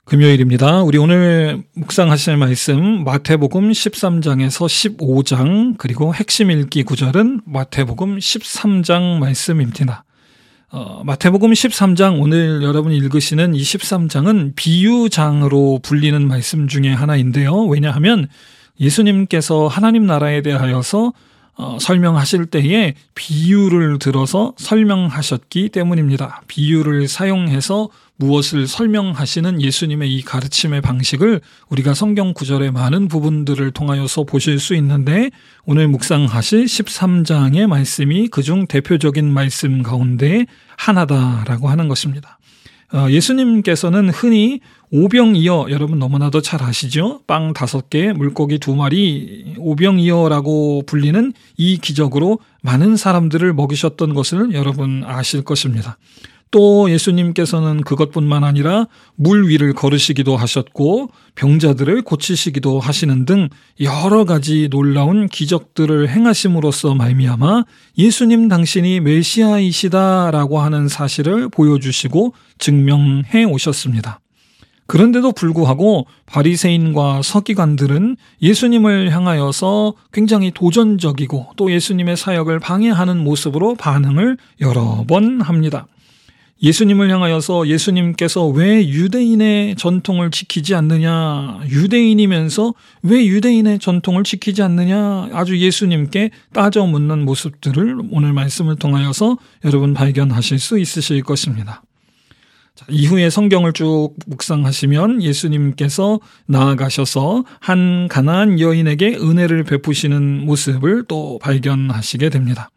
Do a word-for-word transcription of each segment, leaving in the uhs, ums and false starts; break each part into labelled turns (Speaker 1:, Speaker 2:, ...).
Speaker 1: 금요일입니다. 우리 오늘 묵상하실 말씀 마태복음 십삼 장에서 십오 장 그리고 핵심 읽기 구절은 마태복음 십삼 장 말씀입니다. 어, 마태복음 십삼 장 오늘 여러분이 읽으시는 이 십삼 장은 비유장으로 불리는 말씀 중에 하나인데요. 왜냐하면 예수님께서 하나님 나라에 대하여서 어, 설명하실 때에 비유를 들어서 설명하셨기 때문입니다. 비유를 사용해서 무엇을 설명하시는 예수님의 이 가르침의 방식을 우리가 성경 구절의 많은 부분들을 통하여서 보실 수 있는데 오늘 묵상하실 십삼 장의 말씀이 그중 대표적인 말씀 가운데 하나다라고 하는 것입니다. 어, 예수님께서는 흔히 오병이어, 여러분 너무나도 잘 아시죠? 빵 다섯 개, 물고기 두 마리, 오병이어라고 불리는 이 기적으로 많은 사람들을 먹이셨던 것을 여러분 아실 것입니다. 또 예수님께서는 그것뿐만 아니라 물 위를 걸으시기도 하셨고 병자들을 고치시기도 하시는 등 여러 가지 놀라운 기적들을 행하심으로써 말미암아 예수님 당신이 메시아이시다라고 하는 사실을 보여주시고 증명해 오셨습니다. 그런데도 불구하고 바리새인과 서기관들은 예수님을 향하여서 굉장히 도전적이고 또 예수님의 사역을 방해하는 모습으로 반응을 여러 번 합니다. 예수님을 향하여서 예수님께서 왜 유대인의 전통을 지키지 않느냐, 유대인이면서 왜 유대인의 전통을 지키지 않느냐, 아주 예수님께 따져 묻는 모습들을 오늘 말씀을 통하여서 여러분 발견하실 수 있으실 것입니다. 자, 이후에 성경을 쭉 묵상하시면 예수님께서 나아가셔서 한 가나안 여인에게 은혜를 베푸시는 모습을 또 발견하시게 됩니다.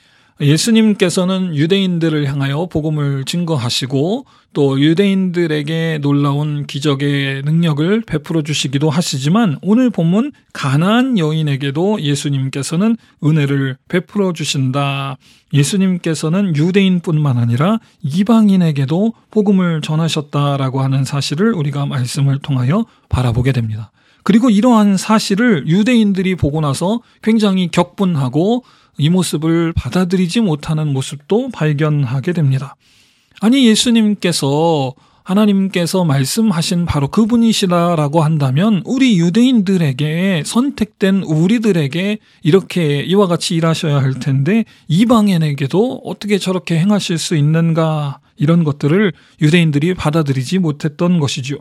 Speaker 1: 예수님께서는 유대인들을 향하여 복음을 증거하시고 또 유대인들에게 놀라운 기적의 능력을 베풀어 주시기도 하시지만 오늘 본문 가나안 여인에게도 예수님께서는 은혜를 베풀어 주신다. 예수님께서는 유대인뿐만 아니라 이방인에게도 복음을 전하셨다라고 하는 사실을 우리가 말씀을 통하여 바라보게 됩니다. 그리고 이러한 사실을 유대인들이 보고 나서 굉장히 격분하고 이 모습을 받아들이지 못하는 모습도 발견하게 됩니다. 아니 예수님께서 하나님께서 말씀하신 바로 그분이시다라고 한다면 우리 유대인들에게 선택된 우리들에게 이렇게 이와 같이 일하셔야 할 텐데 이방인에게도 어떻게 저렇게 행하실 수 있는가, 이런 것들을 유대인들이 받아들이지 못했던 것이죠.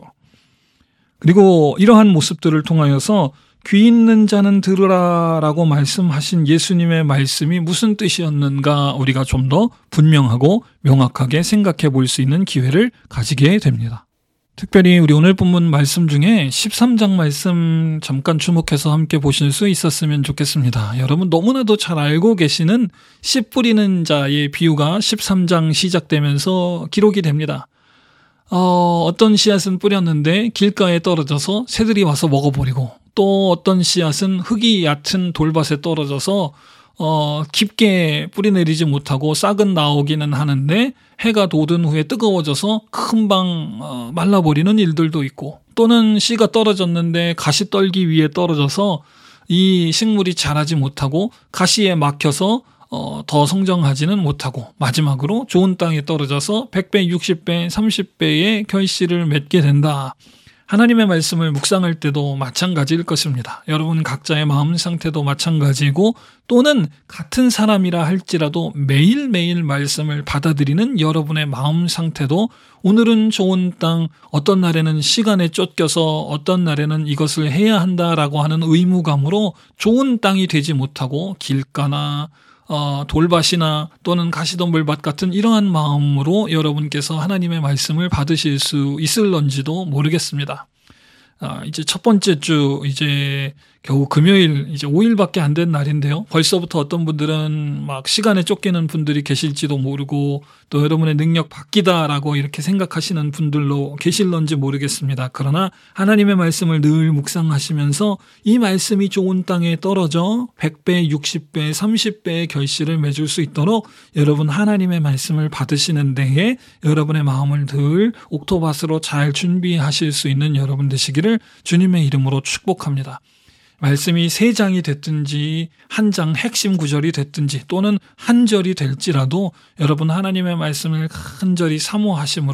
Speaker 1: 그리고 이러한 모습들을 통하여서 귀 있는 자는 들으라 라고 말씀하신 예수님의 말씀이 무슨 뜻이었는가 우리가 좀 더 분명하고 명확하게 생각해 볼 수 있는 기회를 가지게 됩니다. 특별히 우리 오늘 본문 말씀 중에 십삼 장 말씀 잠깐 주목해서 함께 보실 수 있었으면 좋겠습니다. 여러분 너무나도 잘 알고 계시는 씨 뿌리는 자의 비유가 십삼 장 시작되면서 기록이 됩니다. 어, 어떤 씨앗은 뿌렸는데 길가에 떨어져서 새들이 와서 먹어버리고 또 어떤 씨앗은 흙이 얕은 돌밭에 떨어져서 어, 깊게 뿌리내리지 못하고 싹은 나오기는 하는데 해가 돋은 후에 뜨거워져서 금방 어, 말라버리는 일들도 있고 또는 씨가 떨어졌는데 가시떨기 위에 떨어져서 이 식물이 자라지 못하고 가시에 막혀서 어, 더 성장하지는 못하고 마지막으로 좋은 땅에 떨어져서 백 배, 육십 배, 삼십 배의 결실을 맺게 된다. 하나님의 말씀을 묵상할 때도 마찬가지일 것입니다. 여러분 각자의 마음 상태도 마찬가지고 또는 같은 사람이라 할지라도 매일매일 말씀을 받아들이는 여러분의 마음 상태도 오늘은 좋은 땅, 어떤 날에는 시간에 쫓겨서 어떤 날에는 이것을 해야 한다라고 하는 의무감으로 좋은 땅이 되지 못하고 길가나 어, 돌밭이나 또는 가시덤불밭 같은 이러한 마음으로 여러분께서 하나님의 말씀을 받으실 수 있을런지도 모르겠습니다. 아, 이제 첫 번째 주 이제 겨우 금요일 이제 오 일밖에 안 된 날인데요. 벌써부터 어떤 분들은 막 시간에 쫓기는 분들이 계실지도 모르고 또 여러분의 능력 바뀌다라고 이렇게 생각하시는 분들로 계실런지 모르겠습니다. 그러나 하나님의 말씀을 늘 묵상하시면서 이 말씀이 좋은 땅에 떨어져 백 배, 육십 배, 삼십 배의 결실을 맺을 수 있도록 여러분 하나님의 말씀을 받으시는 데에 여러분의 마음을 늘 옥토밭으로 잘 준비하실 수 있는 여러분 되시기를 주님의 이름으로 축복합니다. 말씀이 세 장이 됐든지 한 장 핵심 구절이 됐든지 또는 한 절이 될지라도 여러분 하나님의 말씀을 간절히 사모하심으로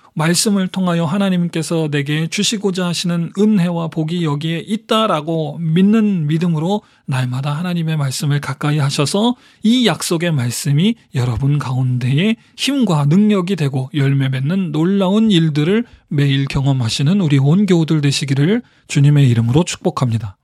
Speaker 1: 말씀을 통하여 하나님께서 내게 주시고자 하시는 은혜와 복이 여기에 있다라고 믿는 믿음으로 날마다 하나님의 말씀을 가까이 하셔서 이 약속의 말씀이 여러분 가운데에 힘과 능력이 되고 열매 맺는 놀라운 일들을 매일 경험하시는 우리 온 교우들 되시기를 주님의 이름으로 축복합니다.